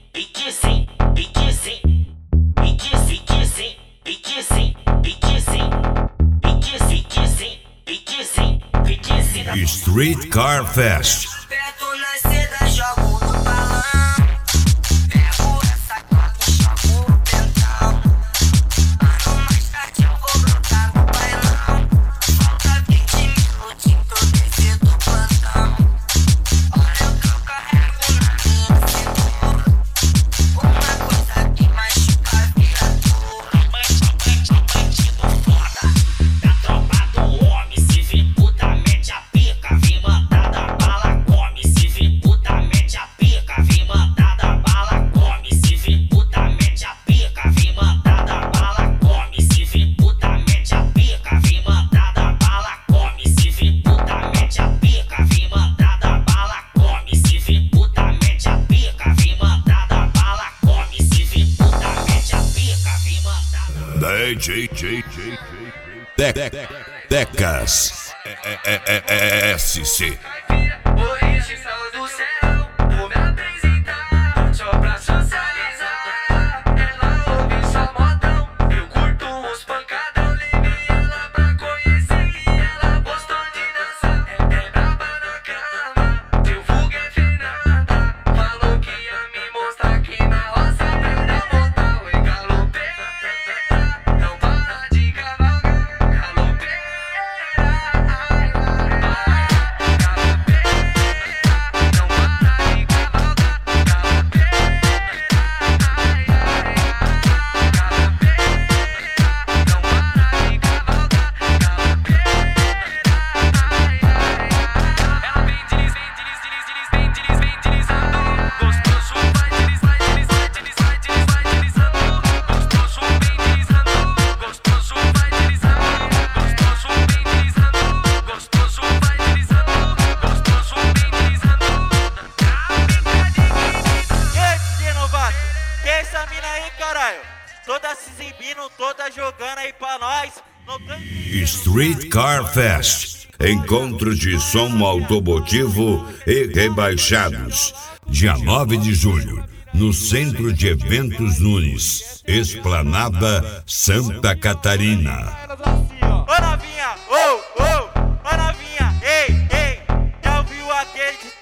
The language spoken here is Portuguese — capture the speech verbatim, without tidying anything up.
pique sim, pique sim, pique sim, pique sim, pique sim, pique sim, pique sim, pique sim, pique sim, pique sim. Street Car Fest. Perto na seda, jogo no balão. Pego essa quatro, jogo o pentão. Ano mais tarde eu vou brotar no bailão. Falta vinte minutinhos pra eu descer do plantão. Olha o que eu carrego na minha cintura. Uma coisa que machuca a viatura. Bandido foda, da tropa do homem. Se vir puta, mete a pica. Vim mandada bala, come. Se vir puta, mete a pica. Vim mandada bala, come. Se vir puta, mete a pica. Vim mandada bala, come. Se vir puta, mete a pica. Vim mandada bala, come. Se vir puta, mete a pica. Vim mandada bala, come. Se vir puta, mete a pica. Vim mandada bala, come. Se vir puta, mete a pica. Vim mandada. D J J J Decas S C. Hoje são do céu, vou me apresentar. Só pra socializar. Ela ouve só modão. Eu curto os pancadão. Levei ela pra conhecer e ela gostou de dançar. É, é braba na cama, teu vulgo é Fernanda. Falou que ia me mostrar aqui na roça. Pra não voltar, oi galopeira. Não para de cavalgar, galopeira. Ai, ai, ai, galopeira. Não para de cavalgar, galopeira. Ai, ai, ai, galopeira. Não para de cavalgar, galopeira. Ai, ai, ai. Ela vem delis, vem delis, delis, delis, vem delis, vem deslizando. Gostoso vai delis, vai delis, vai delis, vai delis, vai deslizando. Gostoso vem deslizando. Gostoso vai deslizando. Gostoso vem deslizando. Gostoso vai deslizando. Gostoso vem deslizando. E aí, D J novato? Que é essa mina aí, caralho? Toda se exibindo, toda jogando aí pra nós. Não tem... Street Car Fest. Encontro de som automotivo e rebaixados. Dia nove de julho, no Centro de Eventos Nunes, Esplanada, Santa Catarina. Ô novinha, ô, ô, ô novinha, ei, ei, já ouviu aquele de